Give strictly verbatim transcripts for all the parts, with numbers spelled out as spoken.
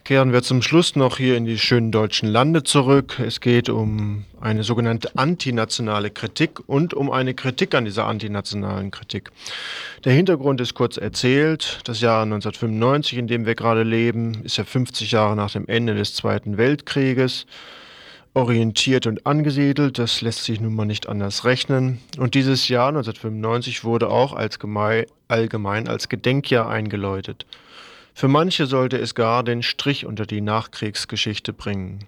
Kehren wir zum Schluss noch hier in die schönen deutschen Lande zurück. Es geht um eine sogenannte antinationale Kritik und um eine Kritik an dieser antinationalen Kritik. Der Hintergrund ist kurz erzählt. Das Jahr neunzehnhundertfünfundneunzig, in dem wir gerade leben, ist ja fünfzig Jahre nach dem Ende des Zweiten Weltkrieges. Orientiert und angesiedelt, das lässt sich nun mal nicht anders rechnen. Und dieses Jahr neunzehnhundertfünfundneunzig wurde auch als gemei- allgemein als Gedenkjahr eingeläutet. Für manche sollte es gar den Strich unter die Nachkriegsgeschichte bringen.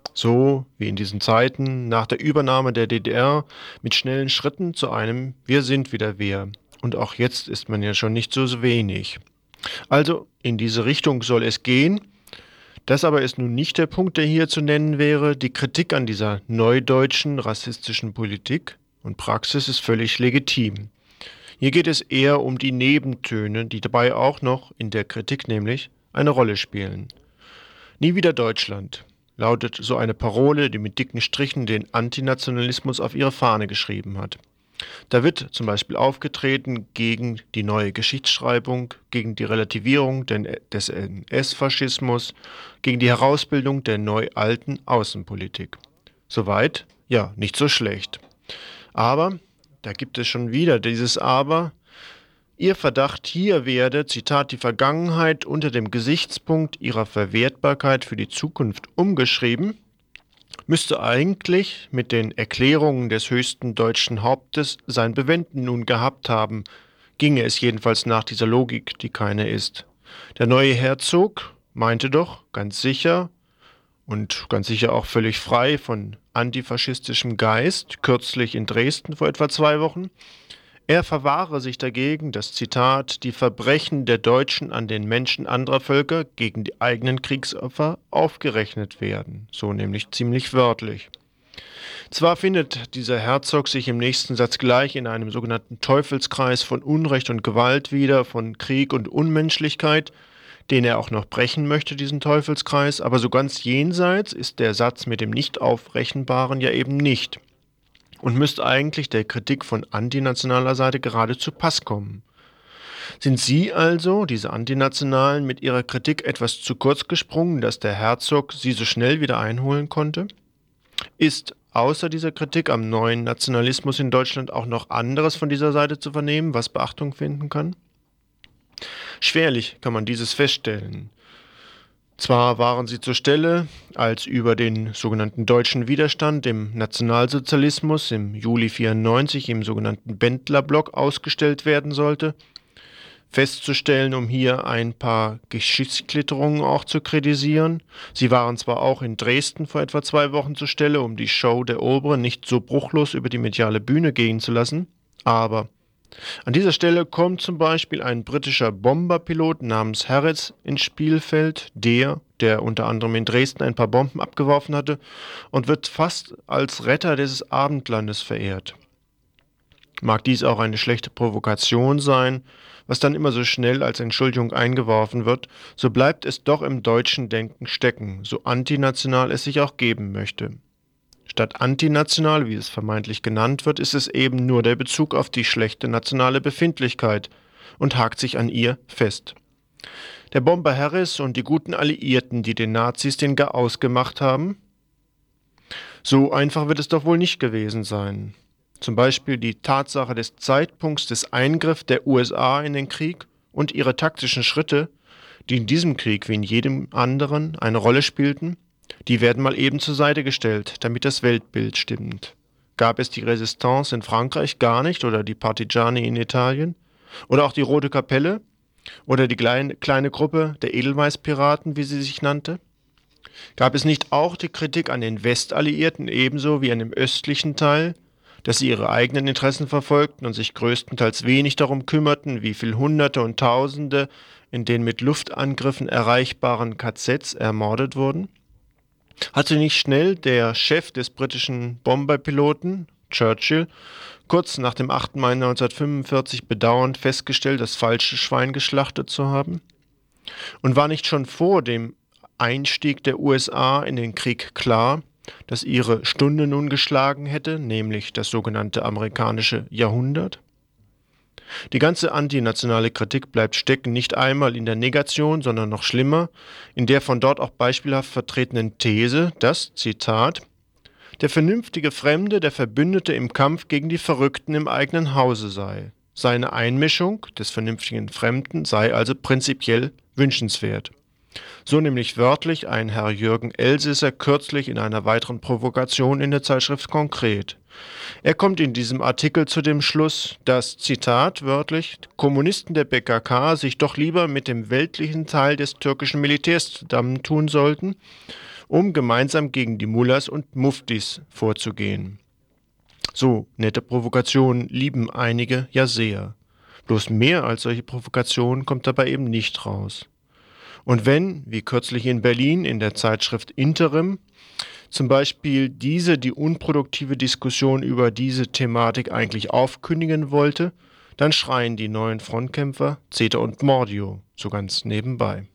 So wie in diesen Zeiten nach der Übernahme der D D R mit schnellen Schritten zu einem Wir sind wieder wir. Und auch jetzt ist man ja schon nicht so wenig. Also in diese Richtung soll es gehen. Das aber ist nun nicht der Punkt, der hier zu nennen wäre. Die Kritik an dieser neudeutschen rassistischen Politik und Praxis ist völlig legitim. Hier geht es eher um die Nebentöne, die dabei auch noch in der Kritik nämlich eine Rolle spielen. Nie wieder Deutschland lautet so eine Parole, die mit dicken Strichen den Antinationalismus auf ihre Fahne geschrieben hat. Da wird zum Beispiel aufgetreten gegen die neue Geschichtsschreibung, gegen die Relativierung des N S-Faschismus, gegen die Herausbildung der neu-alten Außenpolitik. Soweit, ja, nicht so schlecht. Aber da gibt es schon wieder dieses Aber. Ihr Verdacht hier werde, Zitat, die Vergangenheit unter dem Gesichtspunkt ihrer Verwertbarkeit für die Zukunft umgeschrieben, müsste eigentlich mit den Erklärungen des höchsten deutschen Hauptes sein Bewenden nun gehabt haben, ginge es jedenfalls nach dieser Logik, die keine ist. Der neue Herzog meinte doch ganz sicher und ganz sicher auch völlig frei von antifaschistischem Geist, kürzlich in Dresden vor etwa zwei Wochen, er verwahre sich dagegen, dass, Zitat, die Verbrechen der Deutschen an den Menschen anderer Völker gegen die eigenen Kriegsopfer aufgerechnet werden, so nämlich ziemlich wörtlich. Zwar findet dieser Herzog sich im nächsten Satz gleich in einem sogenannten Teufelskreis von Unrecht und Gewalt wieder, von Krieg und Unmenschlichkeit, den er auch noch brechen möchte, diesen Teufelskreis, aber so ganz jenseits ist der Satz mit dem Nicht-Aufrechenbaren ja eben nicht und müsste eigentlich der Kritik von antinationaler Seite gerade zu Pass kommen. Sind Sie also, diese Antinationalen, mit Ihrer Kritik etwas zu kurz gesprungen, dass der Herzog Sie so schnell wieder einholen konnte? Ist außer dieser Kritik am neuen Nationalismus in Deutschland auch noch anderes von dieser Seite zu vernehmen, was Beachtung finden kann? Schwerlich kann man dieses feststellen. Zwar waren sie zur Stelle, als über den sogenannten deutschen Widerstand im Nationalsozialismus im Juli vierundneunzig im sogenannten Bendlerblock ausgestellt werden sollte, festzustellen, um hier ein paar Geschichtsklitterungen auch zu kritisieren. Sie waren zwar auch in Dresden vor etwa zwei Wochen zur Stelle, um die Show der Oberen nicht so bruchlos über die mediale Bühne gehen zu lassen, aber an dieser Stelle kommt zum Beispiel ein britischer Bomberpilot namens Harris ins Spielfeld, der, der unter anderem in Dresden ein paar Bomben abgeworfen hatte, und wird fast als Retter des Abendlandes verehrt. Mag dies auch eine schlechte Provokation sein, was dann immer so schnell als Entschuldigung eingeworfen wird, so bleibt es doch im deutschen Denken stecken, so antinational es sich auch geben möchte. Statt antinational, wie es vermeintlich genannt wird, ist es eben nur der Bezug auf die schlechte nationale Befindlichkeit und hakt sich an ihr fest. Der Bomber Harris und die guten Alliierten, die den Nazis den Garaus gemacht haben? So einfach wird es doch wohl nicht gewesen sein. Zum Beispiel die Tatsache des Zeitpunkts des Eingriffs der U S A in den Krieg und ihre taktischen Schritte, die in diesem Krieg wie in jedem anderen eine Rolle spielten, die werden mal eben zur Seite gestellt, damit das Weltbild stimmt. Gab es die Resistance in Frankreich gar nicht oder die Partigiani in Italien? Oder auch die Rote Kapelle? Oder die kleine, kleine Gruppe der Edelweißpiraten, wie sie sich nannte? Gab es nicht auch die Kritik an den Westalliierten ebenso wie an dem östlichen Teil, dass sie ihre eigenen Interessen verfolgten und sich größtenteils wenig darum kümmerten, wie viel Hunderte und Tausende in den mit Luftangriffen erreichbaren K Zs ermordet wurden? Hatte nicht schnell der Chef des britischen Bomberpiloten, Churchill, kurz nach dem achten Mai neunzehnhundertfünfundvierzig bedauernd festgestellt, das falsche Schwein geschlachtet zu haben? Und war nicht schon vor dem Einstieg der U S A in den Krieg klar, dass ihre Stunde nun geschlagen hätte, nämlich das sogenannte amerikanische Jahrhundert? Die ganze antinationale Kritik bleibt stecken, nicht einmal in der Negation, sondern noch schlimmer, in der von dort auch beispielhaft vertretenen These, dass, Zitat, der vernünftige Fremde der Verbündete im Kampf gegen die Verrückten im eigenen Hause sei. Seine Einmischung des vernünftigen Fremden sei also prinzipiell wünschenswert. So nämlich wörtlich ein Herr Jürgen Elsesser kürzlich in einer weiteren Provokation in der Zeitschrift Konkret. Er kommt in diesem Artikel zu dem Schluss, dass, Zitat wörtlich, Kommunisten der B K K sich doch lieber mit dem weltlichen Teil des türkischen Militärs zusammentun sollten, um gemeinsam gegen die Mullahs und Muftis vorzugehen. So nette Provokationen lieben einige ja sehr. Bloß mehr als solche Provokationen kommt dabei eben nicht raus. Und wenn, wie kürzlich in Berlin in der Zeitschrift Interim, zum Beispiel diese die unproduktive Diskussion über diese Thematik eigentlich aufkündigen wollte, dann schreien die neuen Frontkämpfer Zeter und Mordio so ganz nebenbei.